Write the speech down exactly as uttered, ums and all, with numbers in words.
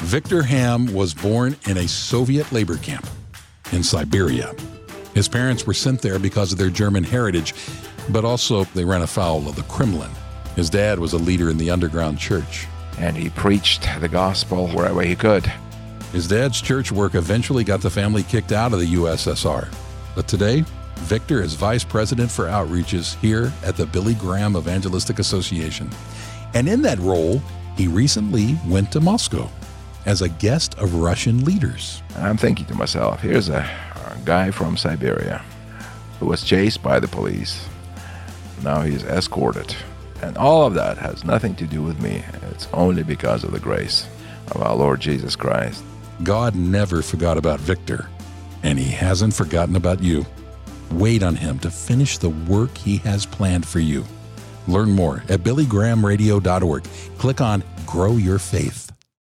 Victor Ham was born in a Soviet labor camp in Siberia. His parents were sent there because of their German heritage, but also they ran afoul of the Kremlin. His dad was a leader in the underground church. And he preached the gospel wherever he could. His dad's church work eventually got the family kicked out of the U S S R. But today, Victor is vice president for outreaches here at the Billy Graham Evangelistic Association. And in that role, he recently went to Moscow as a guest of Russian leaders. And I'm thinking to myself, here's a, a guy from Siberia who was chased by the police. Now he's escorted. And all of that has nothing to do with me. It's only because of the grace of our Lord Jesus Christ. God never forgot about Victor, and he hasn't forgotten about you. Wait on him to finish the work he has planned for you. Learn more at billy graham radio dot org. Click on Grow Your Faith.